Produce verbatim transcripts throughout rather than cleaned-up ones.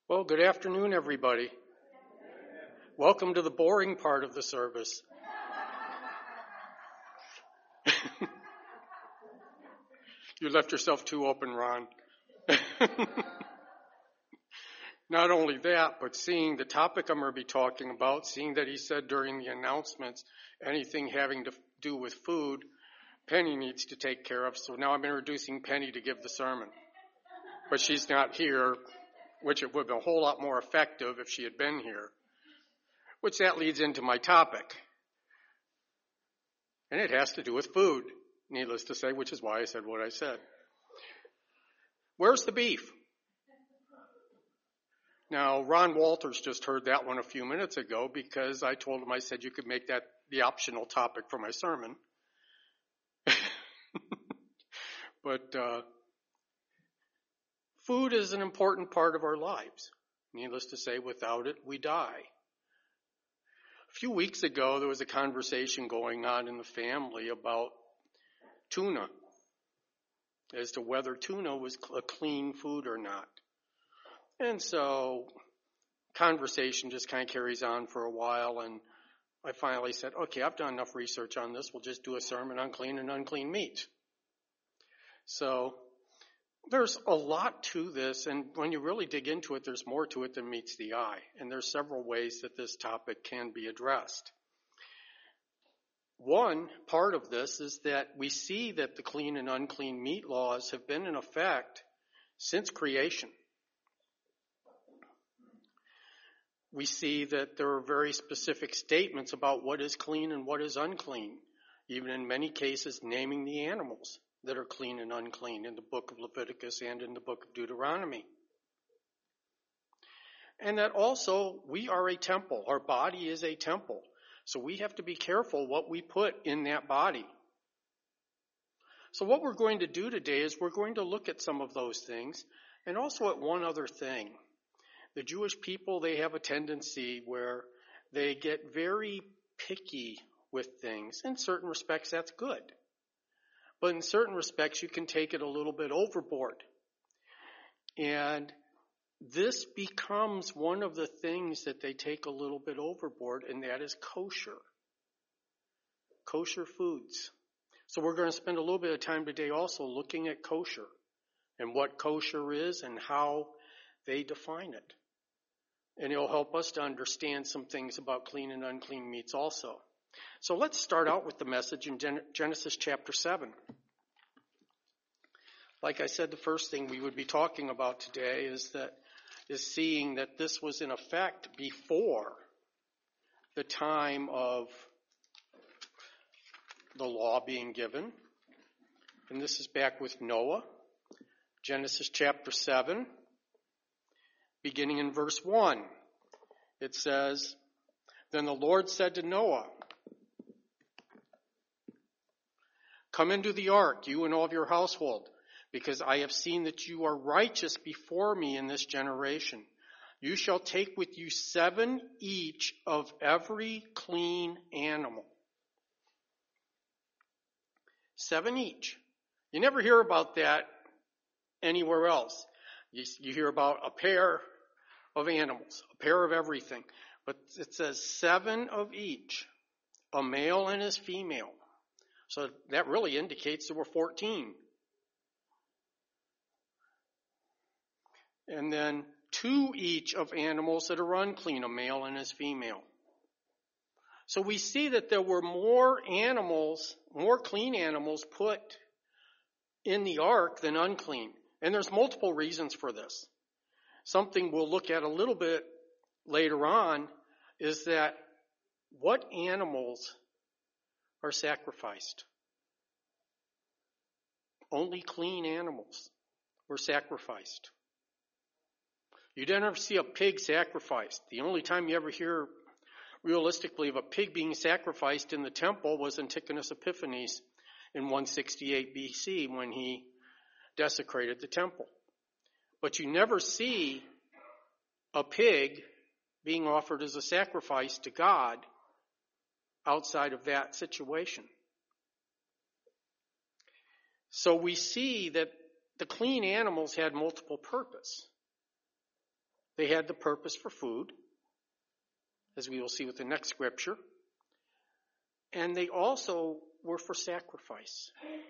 Well, good afternoon, everybody. Welcome to the boring part of the service. You left yourself too open, Ron. Not only that, but seeing the topic I'm going to be talking about, seeing that he said during the announcements, anything having to do with food, Penny needs to take care of. So now I'm introducing Penny to give the sermon. But she's not here, which it would have been a whole lot more effective if she had been here. Which that leads into my topic. And it has to do with food, needless to say, which is why I said what I said. Where's the beef? Now, Ron Walters just heard that one a few minutes ago because I told him, I said you could make that the optional topic for my sermon. But uh, food is an important part of our lives. Needless to say, without it, we die. A few weeks ago, there was a conversation going on in the family about tuna, as to whether tuna was a clean food or not. And so, conversation just kind of carries on for a while, and I finally said, okay, I've done enough research on this, we'll just do a sermon on clean and unclean meat. So, there's a lot to this, and when you really dig into it, there's more to it than meets the eye. And there's several ways that this topic can be addressed. One part of this is that we see that the clean and unclean meat laws have been in effect since creation. We see that there are very specific statements about what is clean and what is unclean, even in many cases naming the animals that are clean and unclean in the book of Leviticus and in the book of Deuteronomy. And that also we are a temple. Our body is a temple. So we have to be careful what we put in that body. So what we're going to do today is we're going to look at some of those things and also at one other thing. The Jewish people, they have a tendency where they get very picky with things. In certain respects, that's good. But in certain respects, you can take it a little bit overboard. And this becomes one of the things that they take a little bit overboard, and that is kosher. Kosher foods. So we're going to spend a little bit of time today also looking at kosher and what kosher is and how they define it. And it'll help us to understand some things about clean and unclean meats also. So let's start out with the message in Genesis chapter seven. Like I said, the first thing we would be talking about today is that is seeing that this was in effect before the time of the law being given. And this is back with Noah. Genesis chapter seven, beginning in verse one. It says, "Then the Lord said to Noah, 'Come into the ark, you and all of your household, because I have seen that you are righteous before me in this generation. You shall take with you seven each of every clean animal.'" Seven each. You never hear about that anywhere else. You, you hear about a pair of animals, a pair of everything. But it says seven of each, a male and his female. So that really indicates there were fourteen. And then two each of animals that are unclean, a male and his female. So we see that there were more animals, more clean animals put in the ark than unclean. And there's multiple reasons for this. Something we'll look at a little bit later on is that what animals are sacrificed? Only clean animals were sacrificed. You don't ever see a pig sacrificed. The only time you ever hear realistically of a pig being sacrificed in the temple was Antigonus Epiphanes in one sixty-eight B C when he desecrated the temple. But you never see a pig being offered as a sacrifice to God outside of that situation. So we see that the clean animals had multiple purpose. They had the purpose for food, as we will see with the next scripture. And they also were for sacrifice.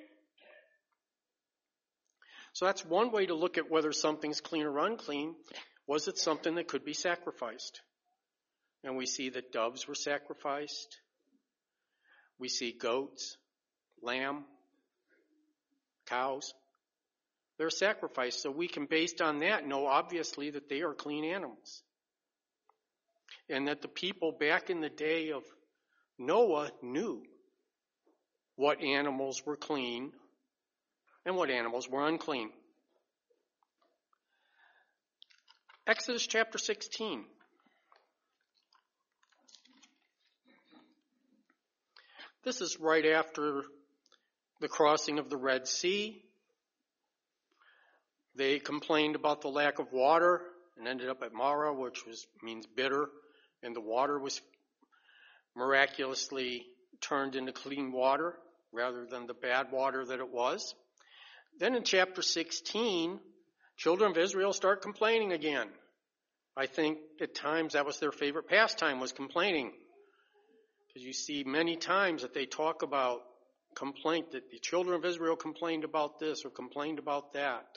So that's one way to look at whether something's clean or unclean. Was it something that could be sacrificed? And we see that doves were sacrificed. We see goats, lamb, cows. They're sacrificed. So we can, based on that, know obviously that they are clean animals. And that the people back in the day of Noah knew what animals were clean and what animals were unclean. Exodus chapter sixteen. This is right after the crossing of the Red Sea. They complained about the lack of water and ended up at Marah, which was means bitter, and the water was miraculously turned into clean water rather than the bad water that it was. Then in chapter sixteen, children of Israel start complaining again. I think at times that was their favorite pastime, was complaining. Because you see many times that they talk about complaint, that the children of Israel complained about this or complained about that.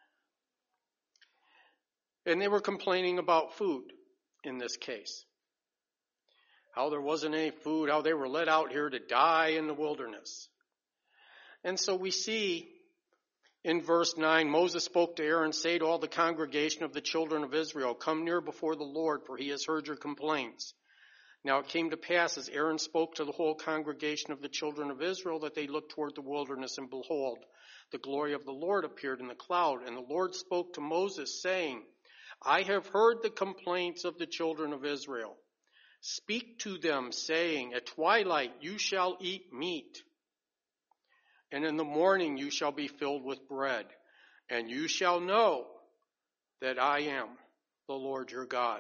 And they were complaining about food in this case. How there wasn't any food, how they were let out here to die in the wilderness. And so we see in verse nine, Moses spoke to Aaron, say to all the congregation of the children of Israel, come near before the Lord, for he has heard your complaints. Now it came to pass, as Aaron spoke to the whole congregation of the children of Israel, that they looked toward the wilderness, and behold, the glory of the Lord appeared in the cloud. And the Lord spoke to Moses, saying, I have heard the complaints of the children of Israel. Speak to them, saying, at twilight you shall eat meat, and in the morning you shall be filled with bread, and you shall know that I am the Lord your God.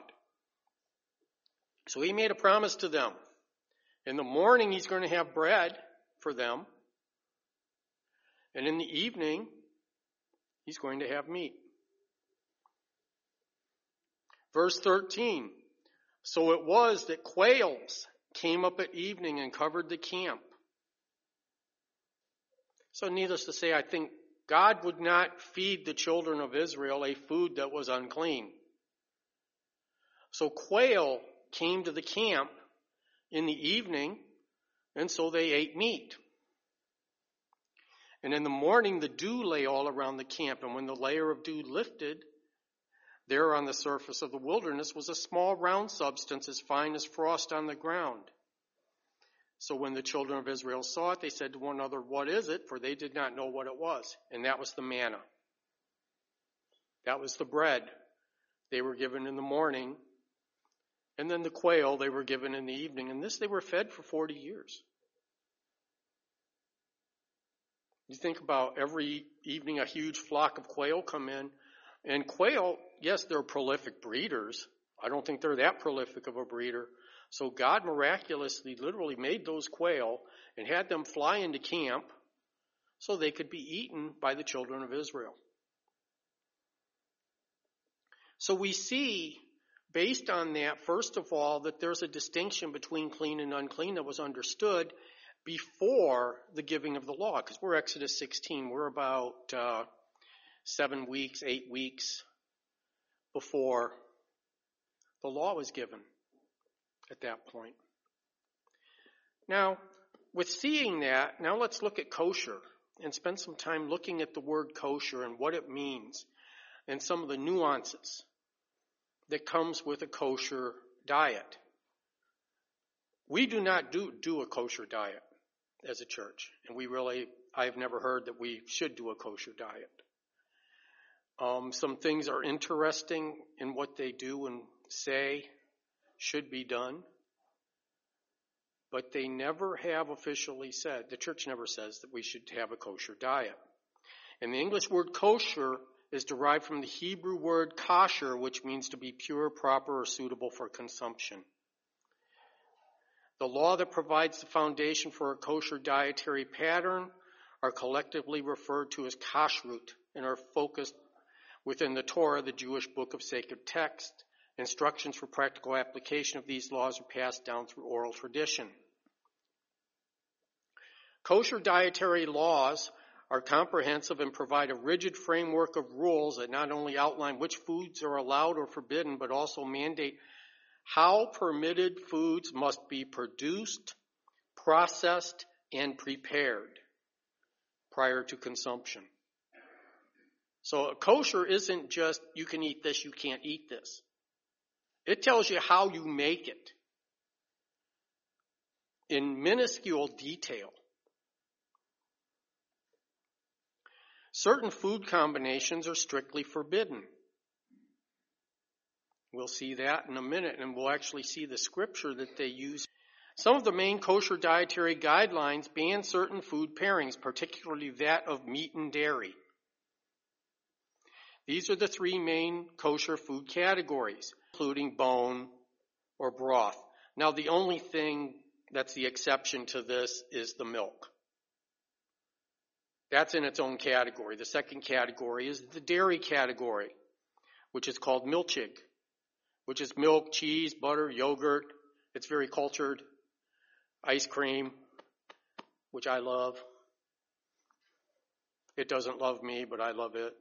So he made a promise to them. In the morning he's going to have bread for them, and in the evening he's going to have meat. Verse thirteen, so it was that quails came up at evening and covered the camp. So needless to say, I think God would not feed the children of Israel a food that was unclean. So quail came to the camp in the evening, and so they ate meat. And in the morning the dew lay all around the camp, and when the layer of dew lifted, there on the surface of the wilderness was a small round substance as fine as frost on the ground. So when the children of Israel saw it, they said to one another, what is it? For they did not know what it was. And that was the manna. That was the bread they were given in the morning. And then the quail they were given in the evening. And this they were fed for forty years. You think about every evening a huge flock of quail come in. And quail, yes, they're prolific breeders. I don't think they're that prolific of a breeder. So God miraculously literally made those quail and had them fly into camp so they could be eaten by the children of Israel. So we see, based on that, first of all, that there's a distinction between clean and unclean that was understood before the giving of the law. Because we're Exodus sixteen. We're about uh, seven weeks, eight weeks before the law was given at that point. Now, with seeing that, now let's look at kosher and spend some time looking at the word kosher and what it means and some of the nuances that comes with a kosher diet. We do not do, do a kosher diet as a church, and we really, I've never heard that we should do a kosher diet. Um, some things are interesting in what they do and say should be done, but they never have officially said, the church never says that we should have a kosher diet. And the English word kosher is derived from the Hebrew word kosher, which means to be pure, proper, or suitable for consumption. The law that provides the foundation for a kosher dietary pattern are collectively referred to as kashrut and are focused Within the Torah, the Jewish book of sacred text, instructions for practical application of these laws are passed down through oral tradition. Kosher dietary laws are comprehensive and provide a rigid framework of rules that not only outline which foods are allowed or forbidden, but also mandate how permitted foods must be produced, processed, and prepared prior to consumption. So kosher isn't just, you can eat this, you can't eat this. It tells you how you make it in minuscule detail. Certain food combinations are strictly forbidden. We'll see that in a minute, and we'll actually see the scripture that they use. Some of the main kosher dietary guidelines ban certain food pairings, particularly that of meat and dairy. These are the three main kosher food categories, including bone or broth. Now, the only thing that's the exception to this is the milk. That's in its own category. The second category is the dairy category, which is called milchig, which is milk, cheese, butter, yogurt. It's very cultured. Ice cream, which I love. It doesn't love me, but I love it.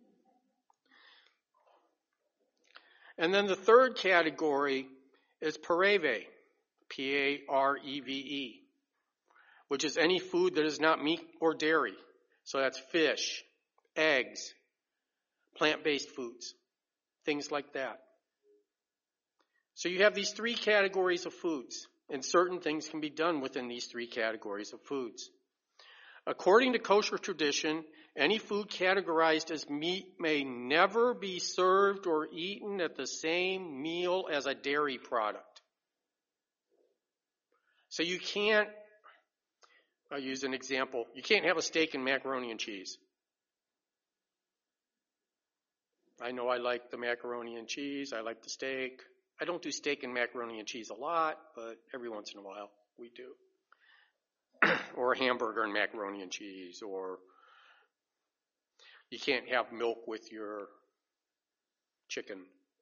And then the third category is pareve, P A R E V E, which is any food that is not meat or dairy. So that's fish, eggs, plant-based foods, things like that. So you have these three categories of foods, and certain things can be done within these three categories of foods. According to kosher tradition, any food categorized as meat may never be served or eaten at the same meal as a dairy product. So you can't, I'll use an example, you can't have a steak and macaroni and cheese. I know I like the macaroni and cheese, I like the steak. I don't do steak and macaroni and cheese a lot, but every once in a while we do. Or a hamburger and macaroni and cheese, or you can't have milk with your chicken.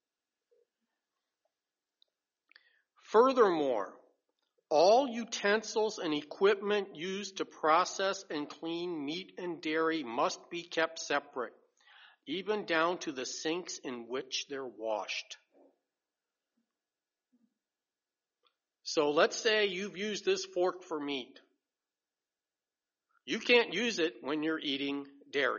Furthermore, all utensils and equipment used to process and clean meat and dairy must be kept separate, even down to the sinks in which they're washed. So let's say you've used this fork for meat. You can't use it when you're eating dairy.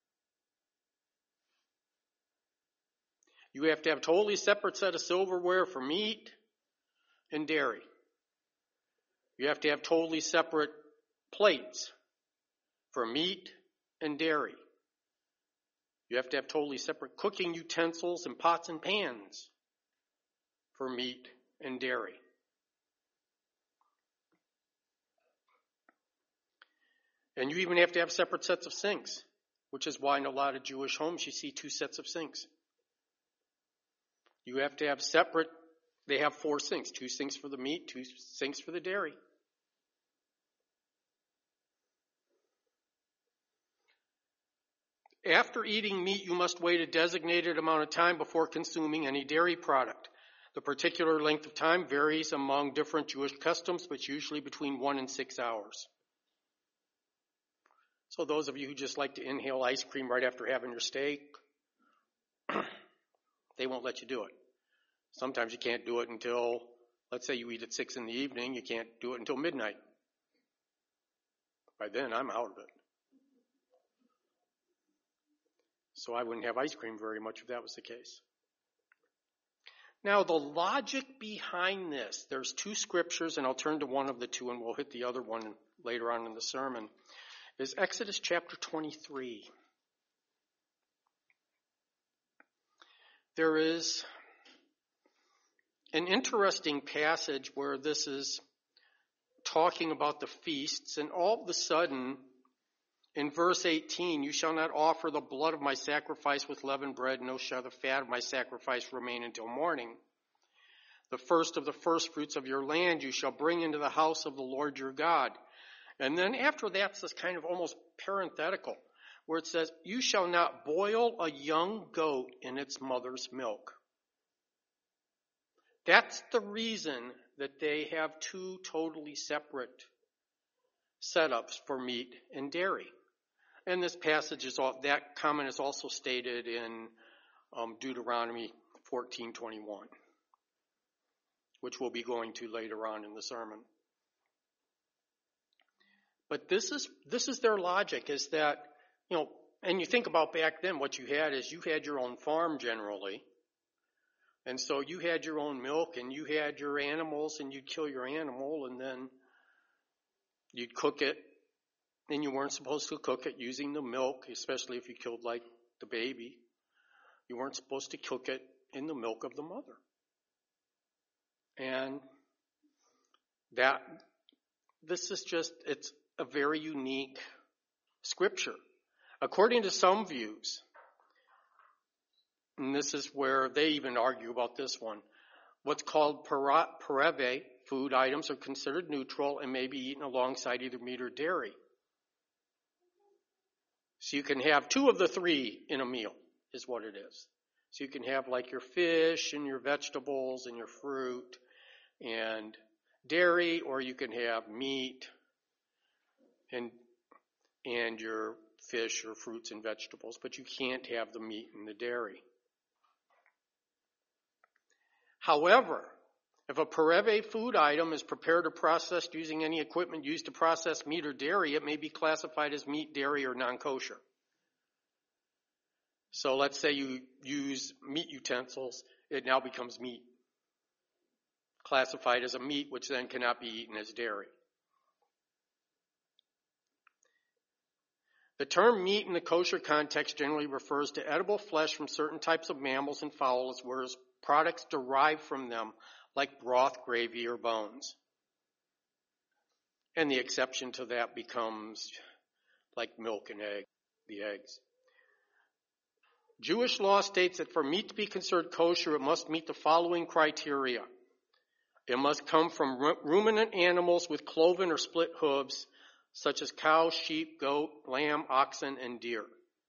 You have to have a totally separate set of silverware for meat and dairy. You have to have totally separate plates for meat and dairy. You have to have totally separate cooking utensils and pots and pans for meat and dairy. And you even have to have separate sets of sinks, which is why in a lot of Jewish homes you see two sets of sinks. You have to have separate, they have four sinks, two sinks for the meat, two sinks for the dairy. After eating meat, you must wait a designated amount of time before consuming any dairy product. The particular length of time varies among different Jewish customs, but usually between one and six hours. So those of you who just like to inhale ice cream right after having your steak, they won't let you do it. Sometimes you can't do it until, let's say you eat at six in the evening, you can't do it until midnight. By then, I'm out of it. So I wouldn't have ice cream very much if that was the case. Now, the logic behind this, there's two scriptures, and I'll turn to one of the two, and we'll hit the other one later on in the sermon, is Exodus chapter twenty-three. There is an interesting passage where this is talking about the feasts, and all of a sudden, in verse eighteen, you shall not offer the blood of my sacrifice with leavened bread, no shall the fat of my sacrifice remain until morning. The first of the first fruits of your land you shall bring into the house of the Lord your God. And then after that's this kind of almost parenthetical. where it says, you shall not boil a young goat in its mother's milk. That's the reason that they have two totally separate setups for meat and dairy. And this passage is all, that comment is also stated in um, Deuteronomy fourteen twenty-one, which we'll be going to later on in the sermon. But this is this is their logic, is that, you know, and you think about back then, what you had is you had your own farm generally. And so you had your own milk and you had your animals and you'd kill your animal and then you'd cook it. And you weren't supposed to cook it using the milk, especially if you killed like the baby. You weren't supposed to cook it in the milk of the mother. And that, this is just, it's a very unique scripture. According to some views, and this is where they even argue about this one, what's called pareve food items are considered neutral and may be eaten alongside either meat or dairy. So you can have two of the three in a meal, is what it is. So you can have like your fish and your vegetables and your fruit and dairy, or you can have meat and and your fish or fruits and vegetables, but you can't have the meat and the dairy. However, if a pareve food item is prepared or processed using any equipment used to process meat or dairy, it may be classified as meat, dairy, or non-kosher. So let's say you use meat utensils, it now becomes meat, classified as a meat, which then cannot be eaten as dairy. The term meat in the kosher context generally refers to edible flesh from certain types of mammals and fowls, whereas products derived from them, like broth, gravy, or bones. And the exception to that becomes like milk and egg, the eggs. Jewish law states that for meat to be considered kosher, it must meet the following criteria. It must come from ruminant animals with cloven or split hooves, such as cow, sheep, goat, lamb, oxen, and deer.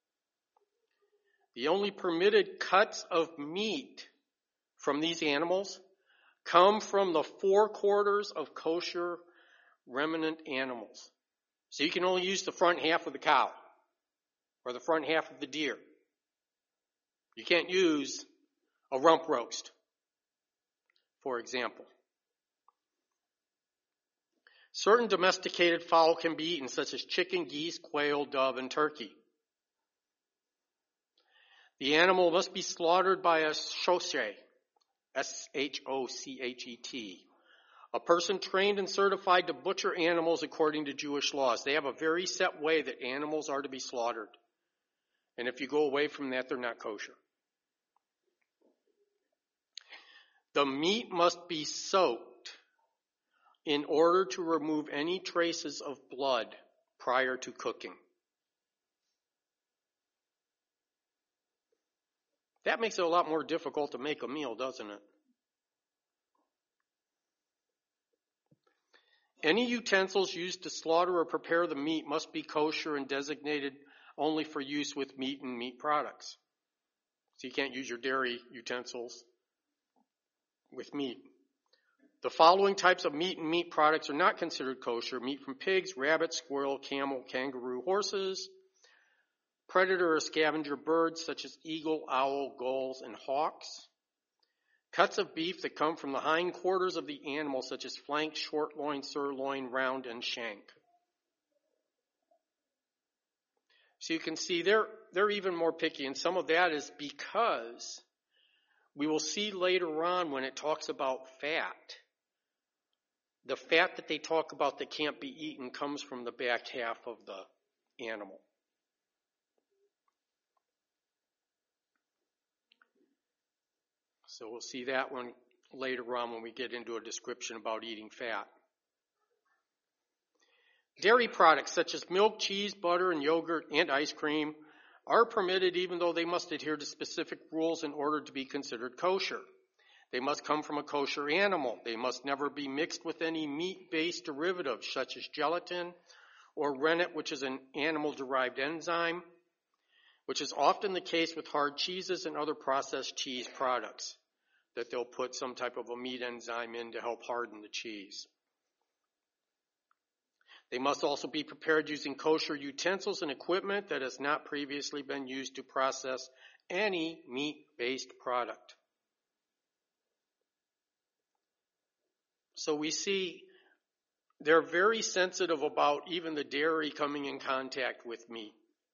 The only permitted cuts of meat from these animals come from the four quarters of kosher ruminant animals. So you can only use the front half of the cow or the front half of the deer. You can't use a rump roast, for example. Certain domesticated fowl can be eaten, such as chicken, geese, quail, dove, and turkey. The animal must be slaughtered by a shochet, S H O C H E T, a person trained and certified to butcher animals according to Jewish laws. They have a very set way that animals are to be slaughtered. And if you go away from that, they're not kosher. The meat must be soaked in order to remove any traces of blood prior to cooking. That makes it a lot more difficult to make a meal, doesn't it? Any utensils used to slaughter or prepare the meat must be kosher and designated only for use with meat and meat products. So you can't use your dairy utensils with meat. The following types of meat and meat products are not considered kosher: meat from pigs, rabbits, squirrel, camel, kangaroo, horses, predator or scavenger birds such as eagle, owl, gulls, and hawks, cuts of beef that come from the hindquarters of the animal such as flank, short loin, sirloin, round, and shank. So you can see they're, they're even more picky, and some of that is because we will see later on when it talks about fat, the fat that they talk about that can't be eaten comes from the back half of the animal. So we'll see that one later on when we get into a description about eating fat. Dairy products such as milk, cheese, butter, and yogurt, and ice cream are permitted even though they must adhere to specific rules in order to be considered kosher. They must come from a kosher animal. They must never be mixed with any meat-based derivatives such as gelatin or rennet, which is an animal-derived enzyme. which is often the case with hard cheeses and other processed cheese products, that they'll put some type of a meat enzyme in to help harden the cheese. They must also be prepared using kosher utensils and equipment that has not previously been used to process any meat-based product. So we see they're very sensitive about even the dairy coming in contact with meat.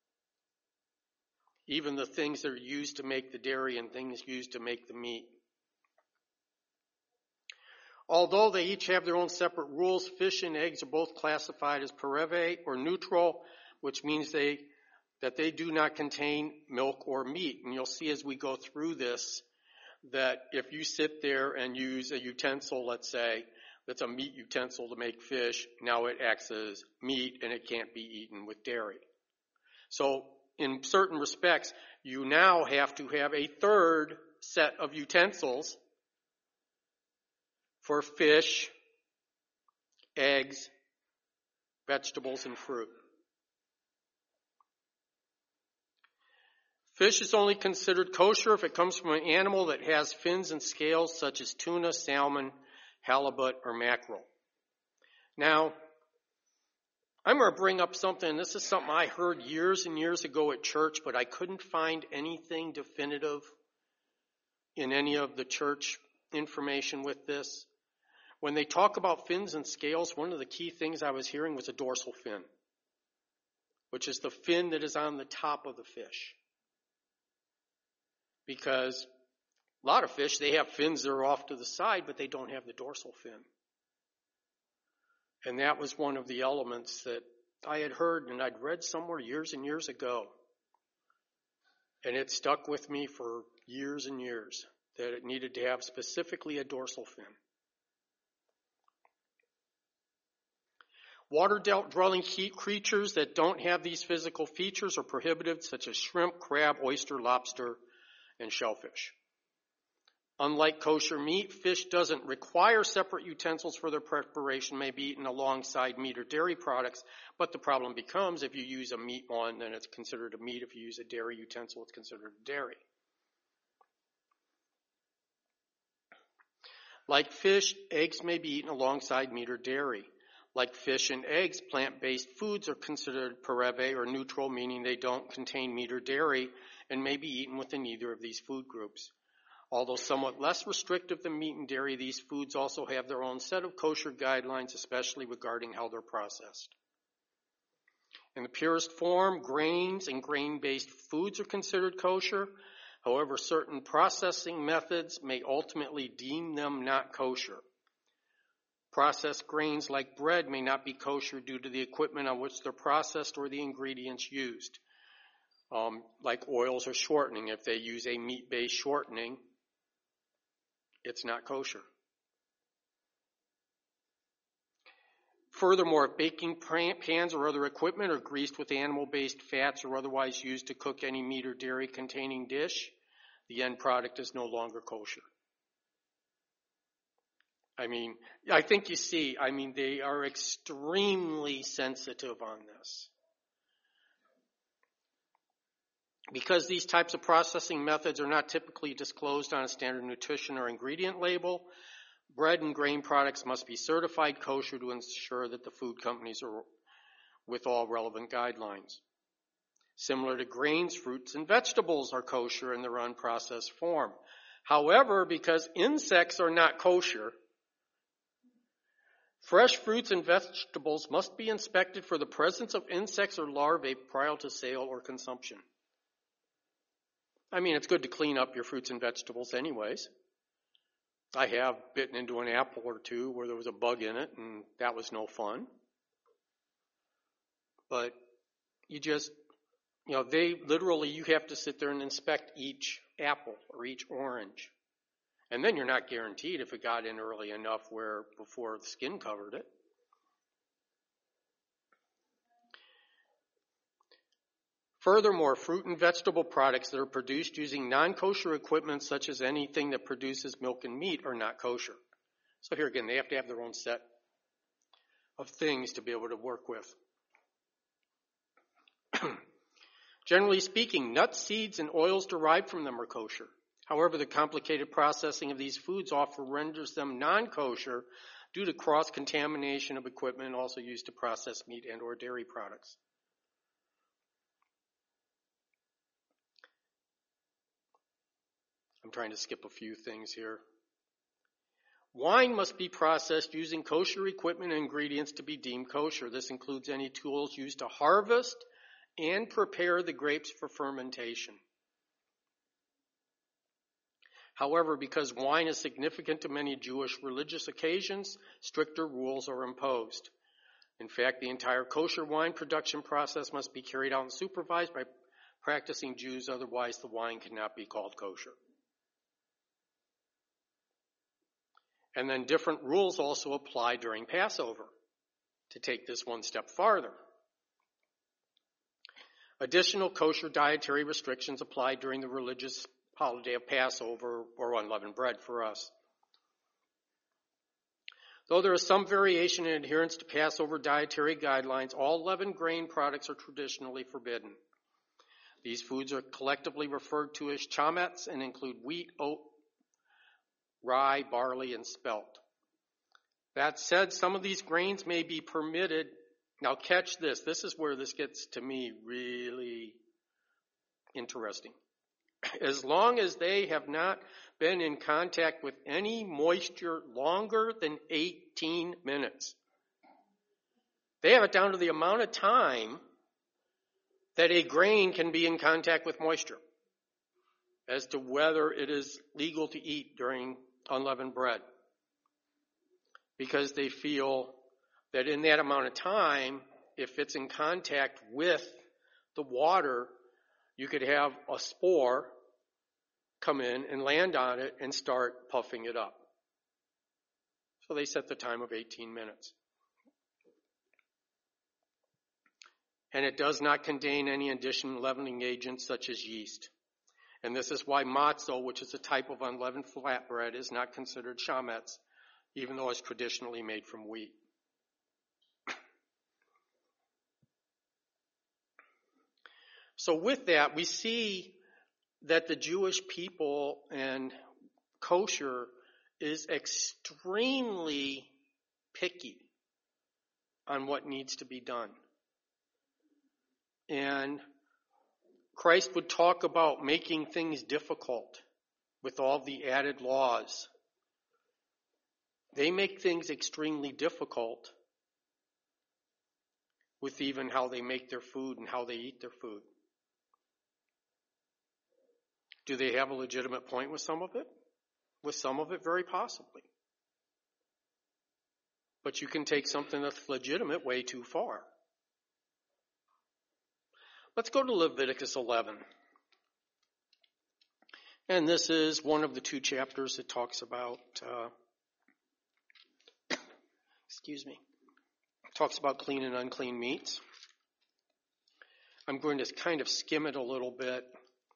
Even the things that are used to make the dairy and things used to make the meat. Although they each have their own separate rules, fish and eggs are both classified as pareve or neutral, which means they that they do not contain milk or meat. And you'll see as we go through this that if you sit there and use a utensil, let's say, that's a meat utensil to make fish, now it acts as meat and it can't be eaten with dairy. So in certain respects, you now have to have a third set of utensils for fish, eggs, vegetables, and fruit. Fish is only considered kosher if it comes from an animal that has fins and scales such as tuna, salmon, halibut, or mackerel. Now, I'm going to bring up something, and this is something I heard years and years ago at church, but I couldn't find anything definitive in any of the church information with this. When they talk about fins and scales, one of the key things I was hearing was a dorsal fin, which is the fin that is on the top of the fish. Because a lot of fish, they have fins that are off to the side, but they don't have the dorsal fin. And that was one of the elements that I had heard and I'd read somewhere years and years ago. And it stuck with me for years and years, that it needed to have specifically a dorsal fin. Water-dwelling creatures that don't have these physical features are prohibited, such as shrimp, crab, oyster, lobster, and shellfish. Unlike kosher meat, fish doesn't require separate utensils for their preparation, may be eaten alongside meat or dairy products, but the problem becomes if you use a meat one, then it's considered a meat. If you use a dairy utensil, it's considered a dairy. Like fish, eggs may be eaten alongside meat or dairy. Like fish and eggs, plant-based foods are considered pareve or neutral, meaning they don't contain meat or dairy and may be eaten within either of these food groups. Although somewhat less restrictive than meat and dairy, these foods also have their own set of kosher guidelines, especially regarding how they're processed. In the purest form, grains and grain-based foods are considered kosher. However, certain processing methods may ultimately deem them not kosher. Processed grains like bread may not be kosher due to the equipment on which they're processed or the ingredients used, um, like oils or shortening. If they use a meat-based shortening, it's not kosher. Furthermore, if baking pans or other equipment are greased with animal-based fats or otherwise used to cook any meat or dairy-containing dish, the end product is no longer kosher. I mean, I think you see, I mean, they are extremely sensitive on this. Because these types of processing methods are not typically disclosed on a standard nutrition or ingredient label, bread and grain products must be certified kosher to ensure that the food companies are with all relevant guidelines. Similar to grains, fruits, and vegetables are kosher in their unprocessed form. However, because insects are not kosher, fresh fruits and vegetables must be inspected for the presence of insects or larvae prior to sale or consumption. I mean, it's good to clean up your fruits and vegetables anyways. I have bitten into an apple or two where there was a bug in it, and that was no fun. But you just, you know, they literally, you have to sit there and inspect each apple or each orange. And then you're not guaranteed if it got in early enough where before the skin covered it. Furthermore, fruit and vegetable products that are produced using non-kosher equipment, such as anything that produces milk and meat, are not kosher. So here again, they have to have their own set of things to be able to work with. Generally speaking, nuts, seeds, and oils derived from them are kosher. However, the complicated processing of these foods often renders them non-kosher due to cross-contamination of equipment also used to process meat and or dairy products. I'm trying to skip a few things here. Wine must be processed using kosher equipment and ingredients to be deemed kosher. This includes any tools used to harvest and prepare the grapes for fermentation. However, because wine is significant to many Jewish religious occasions, stricter rules are imposed. In fact, the entire kosher wine production process must be carried out and supervised by practicing Jews, otherwise the wine cannot be called kosher. And then different rules also apply during Passover, to take this one step farther. Additional kosher dietary restrictions apply during the religious holiday of Passover, or unleavened bread for us. Though there is some variation in adherence to Passover dietary guidelines, all leavened grain products are traditionally forbidden. These foods are collectively referred to as chametz and include wheat, oat, rye, barley, and spelt. That said, some of these grains may be permitted. Now catch this. This is where this gets to me really interesting. As long as they have not been in contact with any moisture longer than eighteen minutes. They have it down to the amount of time that a grain can be in contact with moisture as to whether it is legal to eat during unleavened bread. Because they feel that in that amount of time, if it's in contact with the water, you could have a spore come in and land on it and start puffing it up. So they set the time of eighteen minutes. And it does not contain any additional leavening agents such as yeast. And this is why matzo, which is a type of unleavened flatbread, is not considered chametz, even though it's traditionally made from wheat. So with that, we see that the Jewish people and kosher is extremely picky on what needs to be done. And Christ would talk about making things difficult with all the added laws. They make things extremely difficult with even how they make their food and how they eat their food. Do they have a legitimate point with some of it? With some of it, very possibly. But you can take something that's legitimate way too far. Let's go to Leviticus eleven. And this is one of the two chapters that talks about, uh, excuse me, talks about clean and unclean meats. I'm going to kind of skim it a little bit,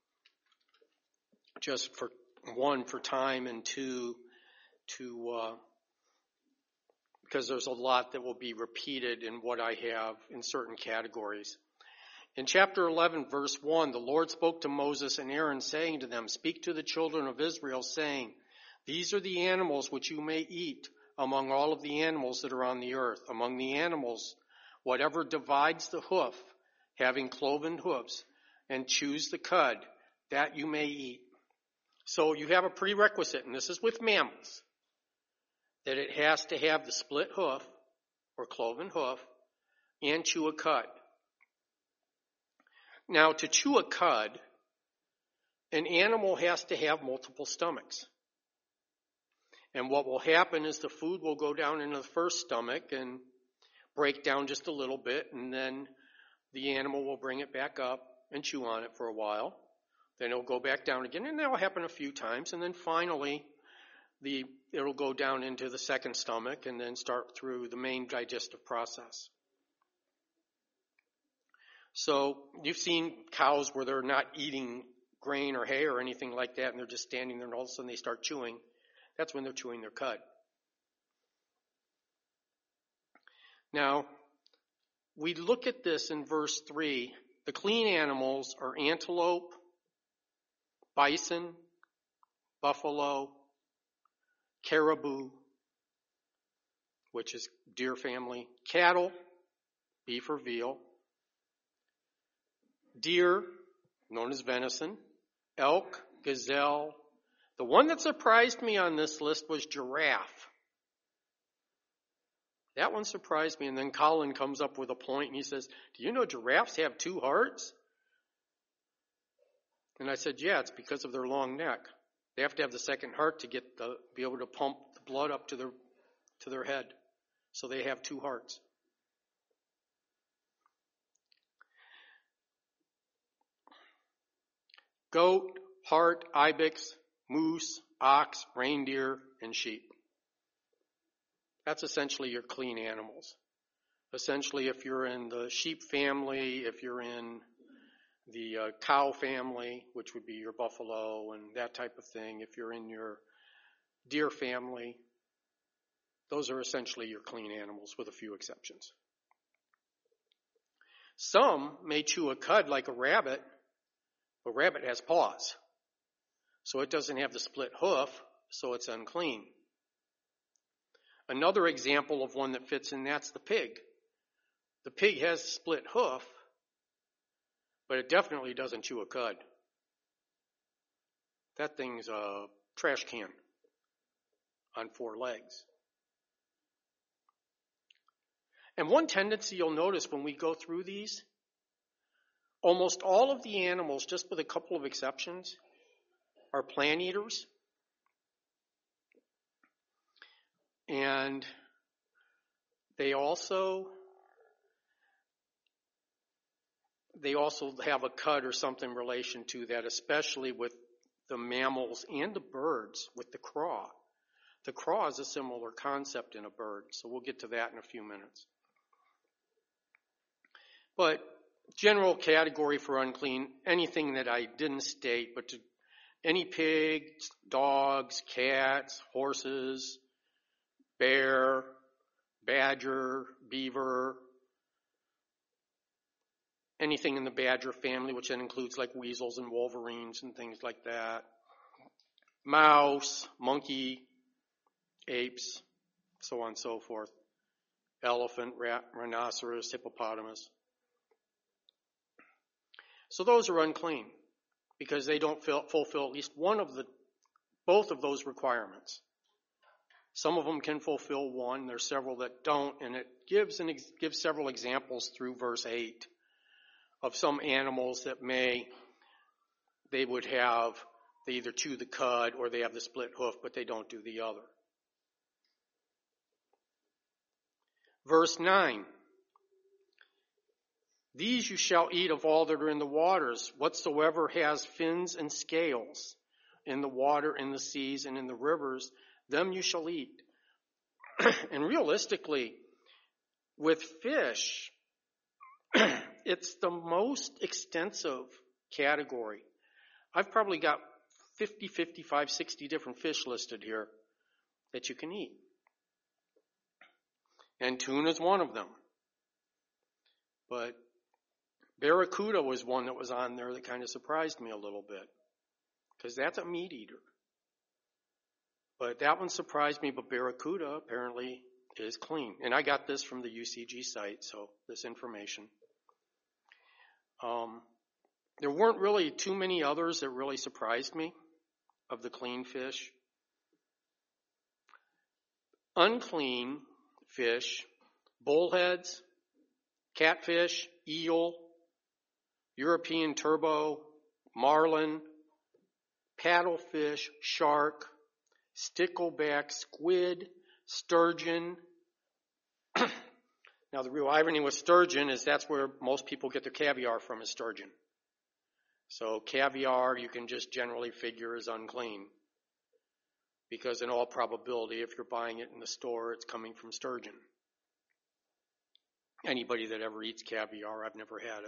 just for one, for time, and two, to uh, because there's a lot that will be repeated in what I have in certain categories. In chapter eleven, verse one, the Lord spoke to Moses and Aaron, saying to them, "Speak to the children of Israel, saying, These are the animals which you may eat among all of the animals that are on the earth. Among the animals, whatever divides the hoof, having cloven hoofs, and chews the cud, that you may eat." So you have a prerequisite, and this is with mammals, that it has to have the split hoof or cloven hoof and chew a cud. Now, to chew a cud, an animal has to have multiple stomachs. And what will happen is the food will go down into the first stomach and break down just a little bit, and then the animal will bring it back up and chew on it for a while. Then it'll go back down again, and that will happen a few times. And then finally, the it'll go down into the second stomach and then start through the main digestive process. So you've seen cows where they're not eating grain or hay or anything like that, and they're just standing there, and all of a sudden they start chewing. That's when they're chewing their cud. Now, we look at this in verse three. The clean animals are antelope, bison, buffalo, caribou, which is deer family, cattle, beef or veal, deer, known as venison, elk, gazelle. The one that surprised me on this list was giraffe. That one surprised me, and then Colin comes up with a point, and he says, do you know giraffes have two hearts? And I said, yeah, it's because of their long neck. They have to have the second heart to get the, be able to pump the blood up to their, to their head. So they have two hearts. Goat, hart, ibex, moose, ox, reindeer, and sheep. That's essentially your clean animals. Essentially, if you're in the sheep family, if you're in the uh, cow family, which would be your buffalo and that type of thing, if you're in your deer family, those are essentially your clean animals with a few exceptions. Some may chew a cud like a rabbit. A rabbit has paws, so it doesn't have the split hoof, so it's unclean. Another example of one that fits in, that's the pig. The pig has a split hoof, but it definitely doesn't chew a cud. That thing's a trash can on four legs. And one tendency you'll notice when we go through these, almost all of the animals, just with a couple of exceptions, are plant eaters. And they also they also have a cud or something in relation to that, especially with the mammals and the birds with the craw. The craw is a similar concept in a bird, so we'll get to that in a few minutes. But general category for unclean, anything that I didn't state, but to any pigs, dogs, cats, horses, bear, badger, beaver, anything in the badger family, which then includes like weasels and wolverines and things like that. Mouse, monkey, apes, so on and so forth. Elephant, rat, rhinoceros, hippopotamus. So those are unclean because they don't fulfill at least one of the, both of those requirements. Some of them can fulfill one. There's several that don't, and it gives and ex- gives several examples through verse eight of some animals that may, they would have, they either chew the cud or they have the split hoof, but they don't do the other. Verse nine. These you shall eat of all that are in the waters, whatsoever has fins and scales in the water, in the seas, and in the rivers, them you shall eat. And realistically, with fish, it's the most extensive category. I've probably got fifty, fifty-five, sixty different fish listed here that you can eat. And tuna is one of them. But barracuda was one that was on there that kind of surprised me a little bit, because that's a meat eater. But that one surprised me, but barracuda apparently is clean. And I got this from the U C G site, so this information. Um, there weren't really too many others that really surprised me of the clean fish. Unclean fish, bullheads, catfish, eel, European turbo, marlin, paddlefish, shark, stickleback, squid, sturgeon. Now, the real irony with sturgeon is that's where most people get their caviar from, is sturgeon. So caviar you can just generally figure is unclean, because in all probability, if you're buying it in the store, it's coming from sturgeon. Anybody that ever eats caviar, I've never had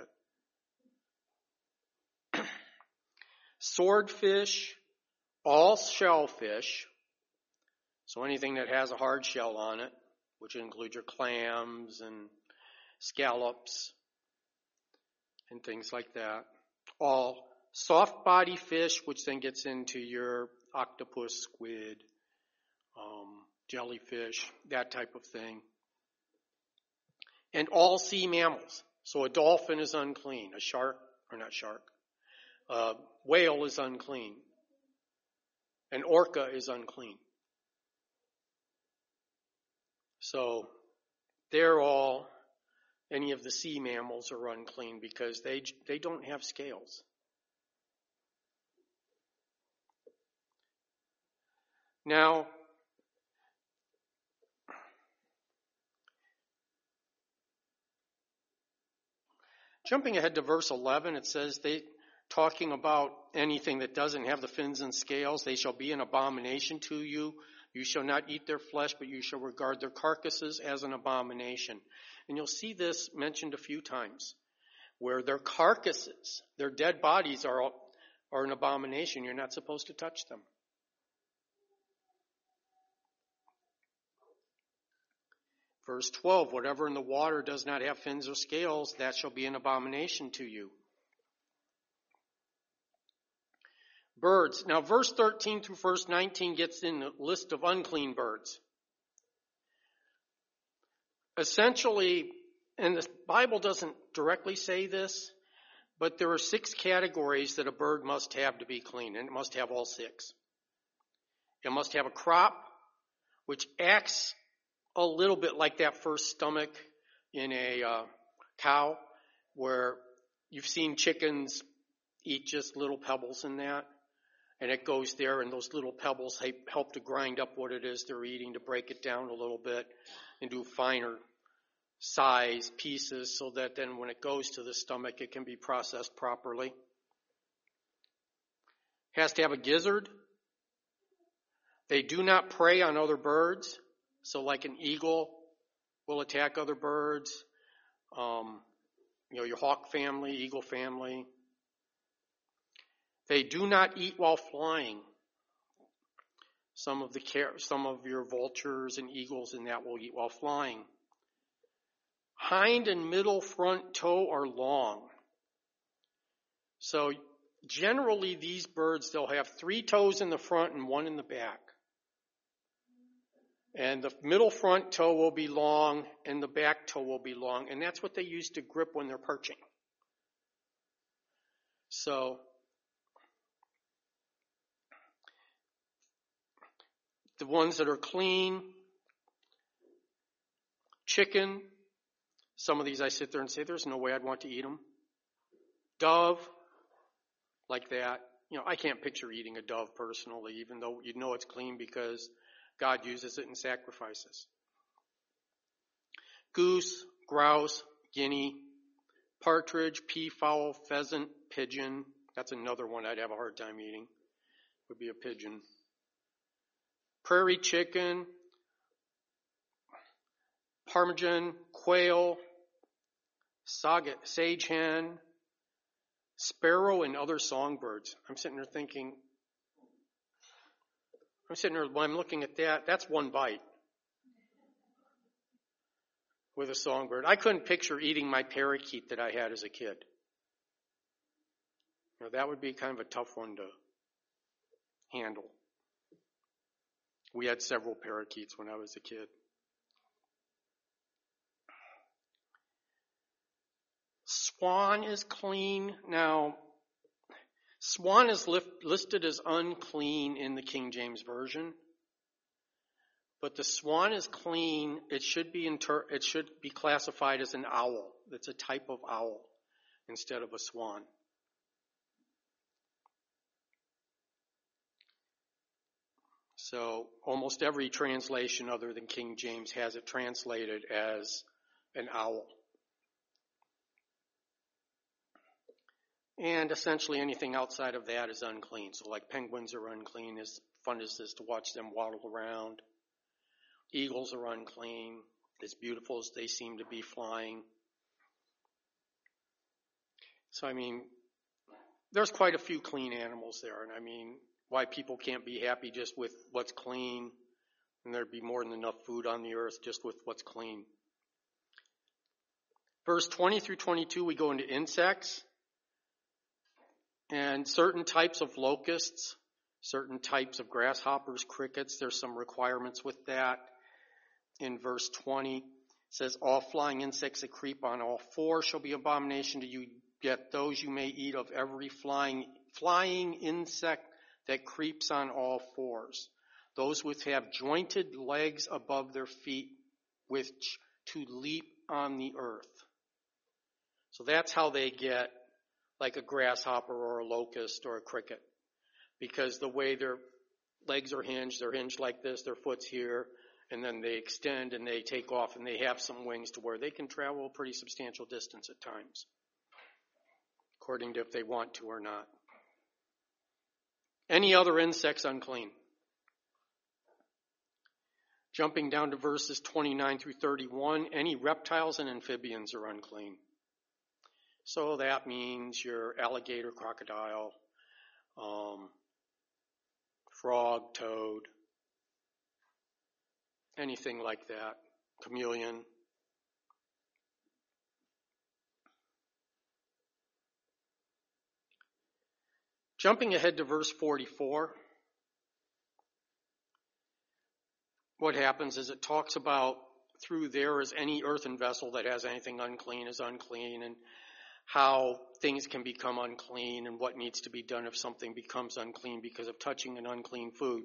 it. Swordfish, all shellfish, so anything that has a hard shell on it, which includes your clams and scallops and things like that. All soft body fish, which then gets into your octopus, squid, um, jellyfish, that type of thing. And all sea mammals. So a dolphin is unclean. A shark, or not shark, a whale is unclean. An orca is unclean. So they're all, any of the sea mammals are unclean because they they don't have scales. Now, jumping ahead to verse eleven, it says they, talking about anything that doesn't have the fins and scales, they shall be an abomination to you. You shall not eat their flesh, but you shall regard their carcasses as an abomination. And you'll see this mentioned a few times, where their carcasses, their dead bodies are, are an abomination. You're not supposed to touch them. Verse twelve, whatever in the water does not have fins or scales, that shall be an abomination to you. Birds. Now, verse thirteen through verse nineteen gets in the list of unclean birds. Essentially, and the Bible doesn't directly say this, but there are six categories that a bird must have to be clean, and it must have all six. It must have a crop, which acts a little bit like that first stomach in a uh, cow, where you've seen chickens eat just little pebbles in that. And it goes there, and those little pebbles help to grind up what it is they're eating, to break it down a little bit into finer size pieces so that then when it goes to the stomach, it can be processed properly. Has to have a gizzard. They do not prey on other birds. So like an eagle will attack other birds. Um, you know, your hawk family, eagle family. They do not eat while flying. Some of the some of your vultures and eagles and that will eat while flying. Hind and middle front toe are long. So generally these birds, they'll have three toes in the front and one in the back. And the middle front toe will be long and the back toe will be long. And that's what they use to grip when they're perching. So the ones that are clean, chicken, some of these I sit there and say, there's no way I'd want to eat them. Dove, like that. You know, I can't picture eating a dove personally, even though you know it's clean because God uses it in sacrifices. Goose, grouse, guinea, partridge, peafowl, pheasant, pigeon. That's another one I'd have a hard time eating. Would be a pigeon. Prairie chicken, ptarmigan, quail, sage hen, sparrow, and other songbirds. I'm sitting there thinking, I'm sitting there, when I'm looking at that, that's one bite with a songbird. I couldn't picture eating my parakeet that I had as a kid. You know, that would be kind of a tough one to handle. We had several parakeets when I was a kid. Swan is clean. Now, swan is listed as unclean in the King James Version. But the swan is clean. It should be inter- it should be classified as an owl. It's a type of owl instead of a swan. So almost every translation other than King James has it translated as an owl. And essentially anything outside of that is unclean. So like penguins are unclean, as fun as it is to watch them waddle around. Eagles are unclean, as beautiful as they seem to be flying. So I mean, there's quite a few clean animals there. And I mean, why people can't be happy just with what's clean, and there'd be more than enough food on the earth just with what's clean. Verse twenty through twenty-two, we go into insects and certain types of locusts, certain types of grasshoppers, crickets. There's some requirements with that. In verse twenty, it says, all flying insects that creep on all four shall be abomination to you, yet those you may eat of every flying flying insect that creeps on all fours. Those which have jointed legs above their feet, which to leap on the earth. So that's how they get like a grasshopper or a locust or a cricket. Because the way their legs are hinged, they're hinged like this, their foot's here, and then they extend and they take off and they have some wings to where they can travel a pretty substantial distance at times, according to if they want to or not. Any other insects unclean. Jumping down to verses twenty-nine through thirty-one, any reptiles and amphibians are unclean. So that means your alligator, crocodile, um, frog, toad, anything like that, chameleon. Jumping ahead to verse forty-four, what happens is it talks about through there is any earthen vessel that has anything unclean is unclean, and how things can become unclean and what needs to be done if something becomes unclean because of touching an unclean food.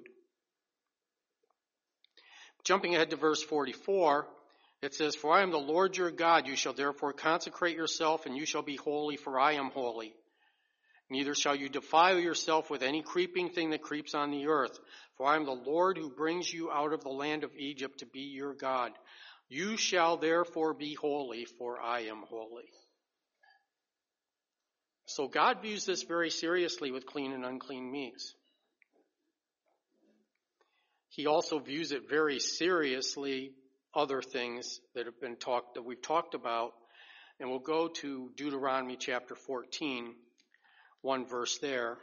Jumping ahead to verse forty-four, it says, for I am the Lord your God, you shall therefore consecrate yourself, and you shall be holy, for I am holy. Neither shall you defile yourself with any creeping thing that creeps on the earth, for I am the Lord who brings you out of the land of Egypt to be your God. You shall therefore be holy, for I am holy. So God views this very seriously with clean and unclean meats. He also views it very seriously, other things that have been talked, that we've talked about. And we'll go to Deuteronomy chapter fourteen, one verse there.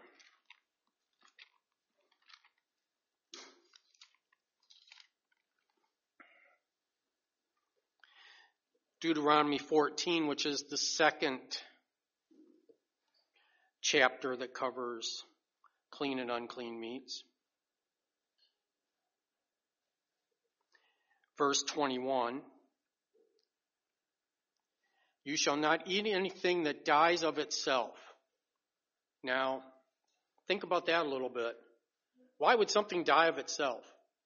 Deuteronomy fourteen, which is the second chapter that covers clean and unclean meats. Verse twenty-one, you shall not eat anything that dies of itself. Now, think about that a little bit. Why would something die of itself?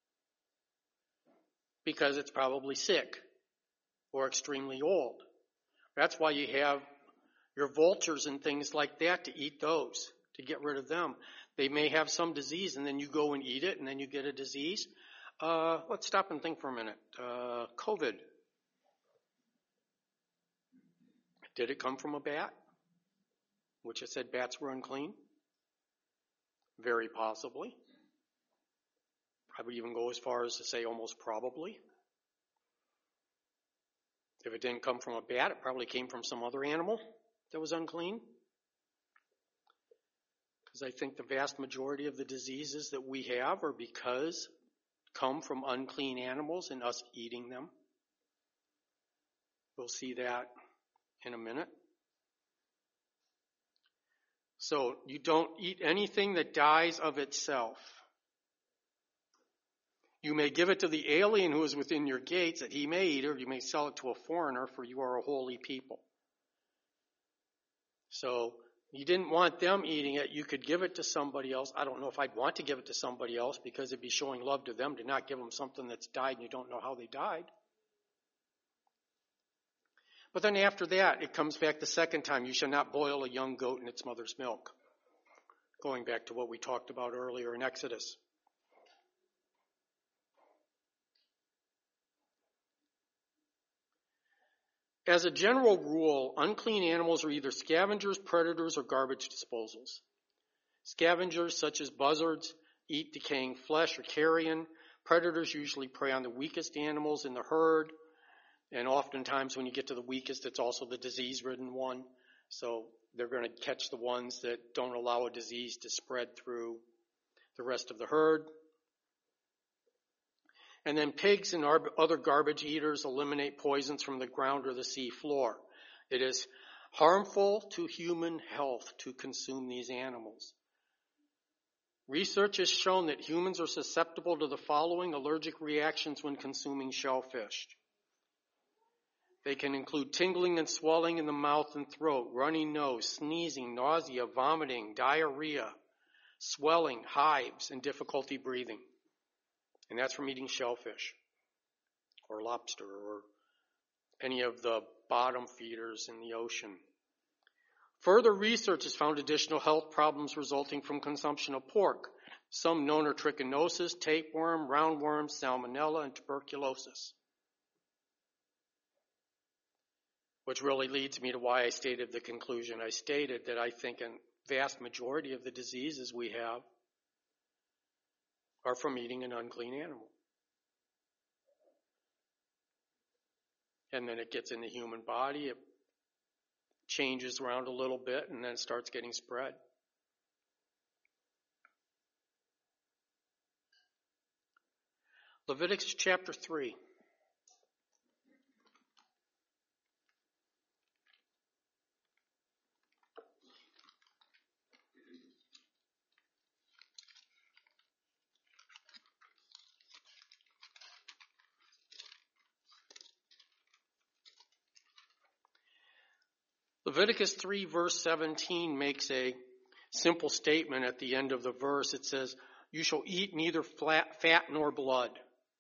Because it's probably sick or extremely old. That's why you have your vultures and things like that to eat those, to get rid of them. They may have some disease and then you go and eat it and then you get a disease. Uh, let's stop and think for a minute. Uh, COVID. Did it come from a bat? Which it said bats were unclean? Very possibly. I would even go as far as to say almost probably. If it didn't come from a bat, it probably came from some other animal that was unclean. Because I think the vast majority of the diseases that we have are because come from unclean animals and us eating them. We'll see that in a minute. So you don't eat anything that dies of itself. You may give it to the alien who is within your gates that he may eat, or you may sell it to a foreigner, for you are a holy people. So you didn't want them eating it. You could give it to somebody else. I don't know if I'd want to give it to somebody else because it'd be showing love to them to not give them something that's died and you don't know how they died. But then after that, it comes back the second time. You shall not boil a young goat in its mother's milk. Going back to what we talked about earlier in Exodus. As a general rule, unclean animals are either scavengers, predators, or garbage disposals. Scavengers, such as buzzards, eat decaying flesh or carrion. Predators usually prey on the weakest animals in the herd. And oftentimes when you get to the weakest, it's also the disease-ridden one. So they're going to catch the ones that don't allow a disease to spread through the rest of the herd. And then pigs and other garbage eaters eliminate poisons from the ground or the sea floor. It is harmful to human health to consume these animals. Research has shown that humans are susceptible to the following allergic reactions when consuming shellfish. They can include tingling and swelling in the mouth and throat, runny nose, sneezing, nausea, vomiting, diarrhea, swelling, hives, and difficulty breathing. And that's from eating shellfish or lobster or any of the bottom feeders in the ocean. Further research has found additional health problems resulting from consumption of pork. Some known are trichinosis, tapeworm, roundworm, salmonella, and tuberculosis. Which really leads me to why I stated the conclusion I stated, that I think a vast majority of the diseases we have are from eating an unclean animal. And then it gets in the human body, it changes around a little bit, and then it starts getting spread. Leviticus chapter three. Leviticus three verse seventeen makes a simple statement at the end of the verse. It says, "You shall eat neither fat nor blood."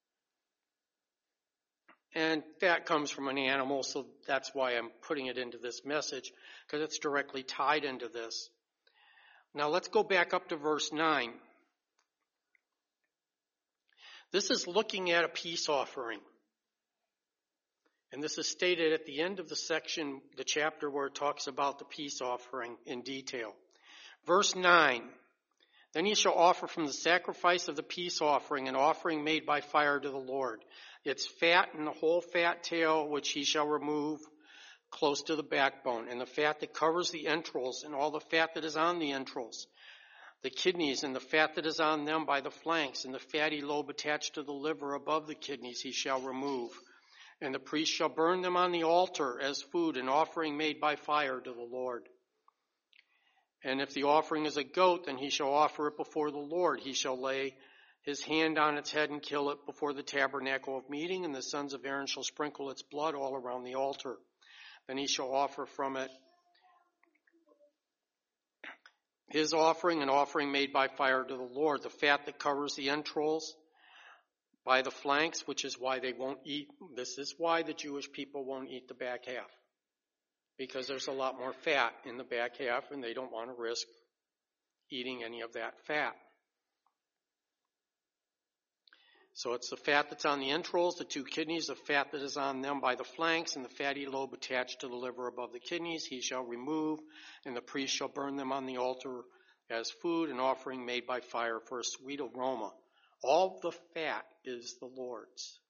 And that comes from an animal, so that's why I'm putting it into this message, because it's directly tied into this. Now let's go back up to verse nine. This is looking at a peace offering. And this is stated at the end of the section, the chapter where it talks about the peace offering in detail. Verse nine, "Then ye shall offer from the sacrifice of the peace offering an offering made by fire to the Lord. Its fat and the whole fat tail which he shall remove close to the backbone, and the fat that covers the entrails, and all the fat that is on the entrails, the kidneys and the fat that is on them by the flanks, and the fatty lobe attached to the liver above the kidneys he shall remove. And the priest shall burn them on the altar as food, an offering made by fire to the Lord. And if the offering is a goat, then he shall offer it before the Lord. He shall lay his hand on its head and kill it before the tabernacle of meeting, and the sons of Aaron shall sprinkle its blood all around the altar. Then he shall offer from it his offering, an offering made by fire to the Lord, the fat that covers the entrails by the flanks, which is why they won't eat. This is why the Jewish people won't eat the back half, because there's a lot more fat in the back half, and they don't want to risk eating any of that fat. So it's the fat that's on the entrails, the two kidneys, the fat that is on them by the flanks, and the fatty lobe attached to the liver above the kidneys, he shall remove, and the priest shall burn them on the altar as food, an offering made by fire for a sweet aroma. All the fat is the Lord's."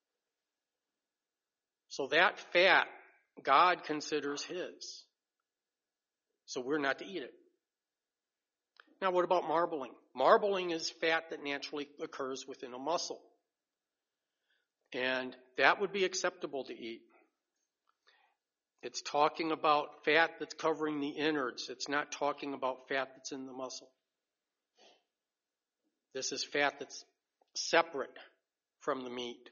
So that fat, God considers his. So we're not to eat it. Now what about marbling? Marbling is fat that naturally occurs within a muscle. And that would be acceptable to eat. It's talking about fat that's covering the innards. It's not talking about fat that's in the muscle. This is fat that's separate from the meat.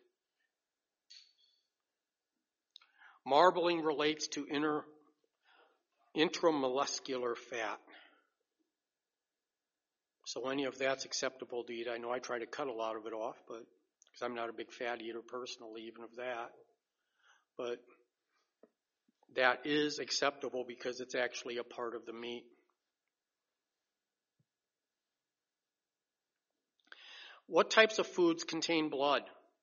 Marbling relates to inner, intramuscular fat. So any of that's acceptable to eat. I know I try to cut a lot of it off, but because I'm not a big fat eater personally, even of that. But that is acceptable because it's actually a part of the meat. What types of foods contain blood?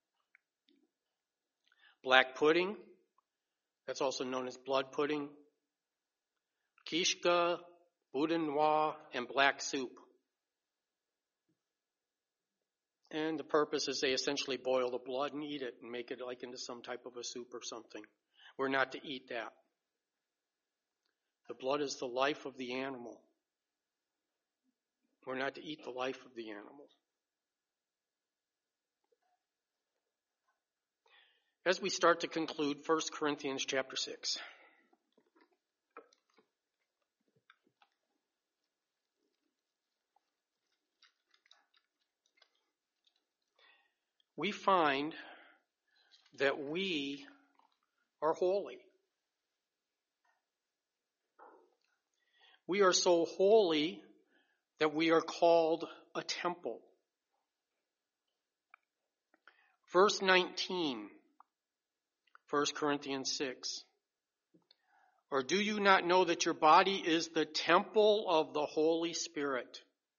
Black pudding, that's also known as blood pudding, kishka, boudin noir, and black soup. And the purpose is they essentially boil the blood and eat it and make it like into some type of a soup or something. We're not to eat that. The blood is the life of the animal. We're not to eat the life of the animal. as we start to conclude First Corinthians chapter six. We find that we are holy. We are so holy that we are called a temple. Verse nineteen, First Corinthians six. Or do you not know that your body is the temple of the Holy Spirit,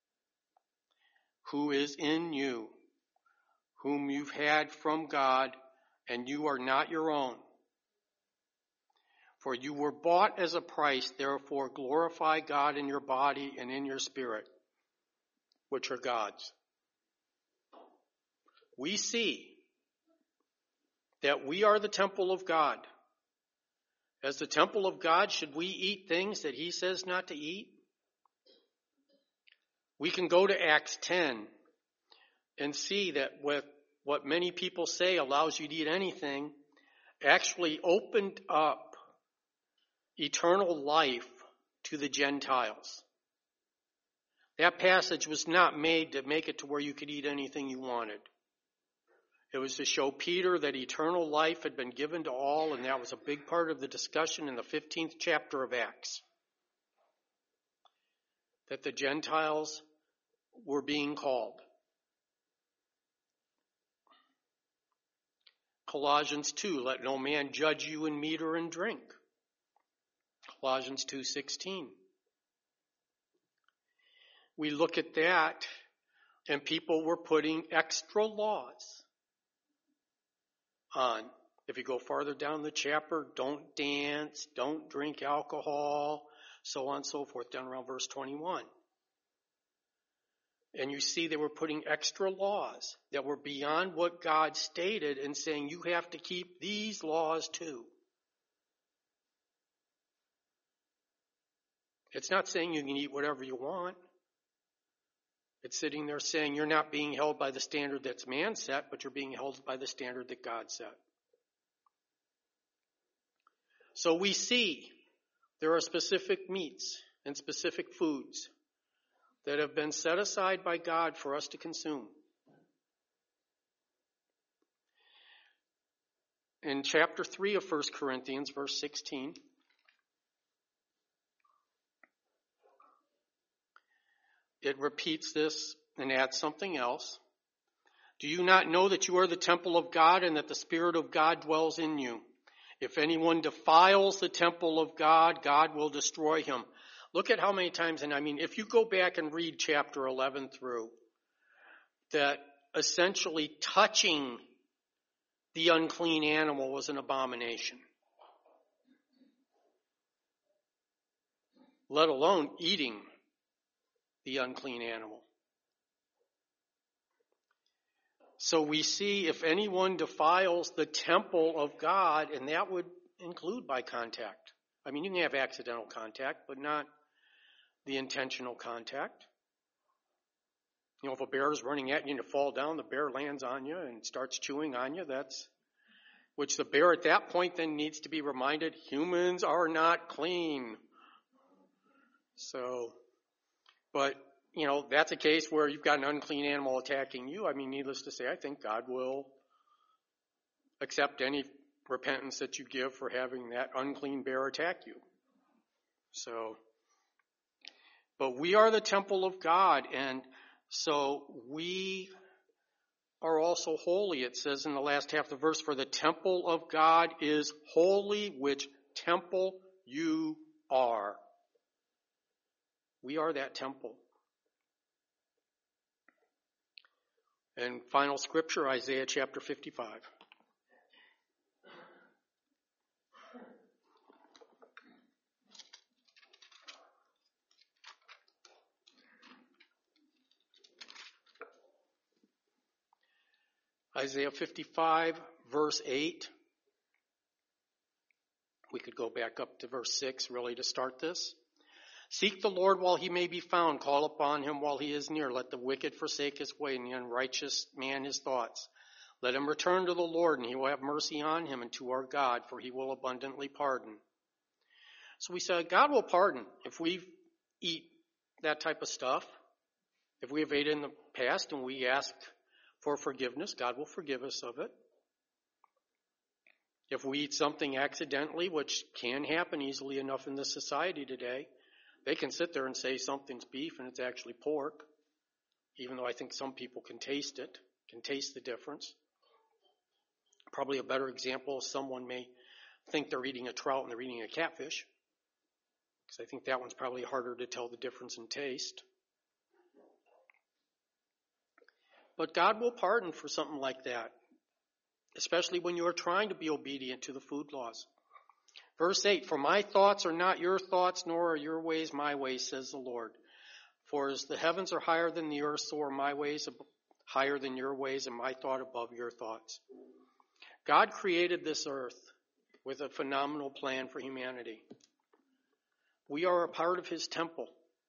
who is in you, whom you've had from God, and you are not your own? For you were bought as a price, therefore glorify God in your body and in your spirit, which are God's. We see that we are the temple of God. As the temple of God, should we eat things that he says not to eat? We can go to Acts ten and see that with what many people say allows you to eat anything actually opened up eternal life to the Gentiles. That passage was not made to make it to where you could eat anything you wanted. It was to show Peter that eternal life had been given to all, and that was a big part of the discussion in the fifteenth chapter of Acts. That the Gentiles were being called. Colossians two, let no man judge you in meat or in drink. Colossians two sixteen. We look at that, and people were putting extra laws on. If you go farther down the chapter, don't dance, don't drink alcohol, so on and so forth, down around verse twenty-one. And you see they were putting extra laws that were beyond what God stated and saying you have to keep these laws too. It's not saying you can eat whatever you want. It's sitting there saying you're not being held by the standard that's man set, but you're being held by the standard that God set. So we see there are specific meats and specific foods that have been set aside by God for us to consume. In chapter three of First Corinthians, verse sixteen, it repeats this and adds something else. Do you not know that you are the temple of God and that the Spirit of God dwells in you? If anyone defiles the temple of God, God will destroy him. Look at how many times, and I mean, if you go back and read chapter eleven through, that essentially touching the unclean animal was an abomination. Let alone eating the unclean animal. So we see if anyone defiles the temple of God, and that would include by contact. I mean, you can have accidental contact, but not the intentional contact. You know, if a bear is running at you and you fall down, the bear lands on you and starts chewing on you, that's, which the bear at that point then needs to be reminded, humans are not clean. So, but, you know, that's a case where you've got an unclean animal attacking you. I mean, needless to say, I think God will accept any repentance that you give for having that unclean bear attack you. So, but we are the temple of God, and so we are also holy. It says in the last half of the verse, for the temple of God is holy, which temple you are. We are that temple. And final scripture, Isaiah chapter fifty-five. Isaiah fifty-five, verse eight. We could go back up to verse six, really, to start this. Seek the Lord while he may be found. Call upon him while he is near. Let the wicked forsake his way and the unrighteous man his thoughts. Let him return to the Lord, and he will have mercy on him, and to our God, for he will abundantly pardon. So we said God will pardon if we eat that type of stuff. If we have ate in the past and we ask for forgiveness, God will forgive us of it. If we eat something accidentally, which can happen easily enough in this society today, they can sit there and say something's beef and it's actually pork, even though I think some people can taste it, can taste the difference. Probably a better example is someone may think they're eating a trout and they're eating a catfish, because I think that one's probably harder to tell the difference in taste. But God will pardon for something like that, especially when you are trying to be obedient to the food laws. Verse eight, for my thoughts are not your thoughts, nor are your ways my ways, says the Lord. For as the heavens are higher than the earth, so are my ways higher than your ways, and my thought above your thoughts. God created this earth with a phenomenal plan for humanity. We are a part of his temple.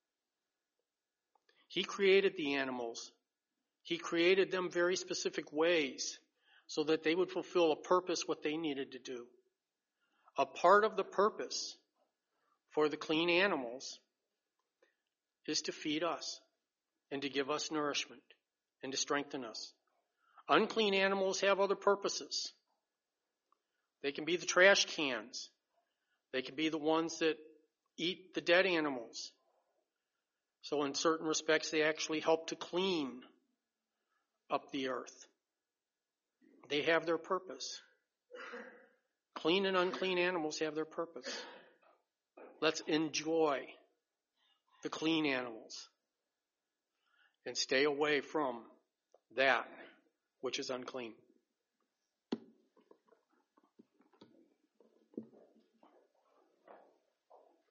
He created the animals. He created them very specific ways so that they would fulfill a purpose, what they needed to do. A part of the purpose for the clean animals is to feed us and to give us nourishment and to strengthen us. Unclean animals have other purposes. They can be the trash cans. They can be the ones that eat the dead animals. So in certain respects, they actually help to clean up the earth. They have their purpose. Clean and unclean animals have their purpose. Let's enjoy the clean animals and stay away from that which is unclean.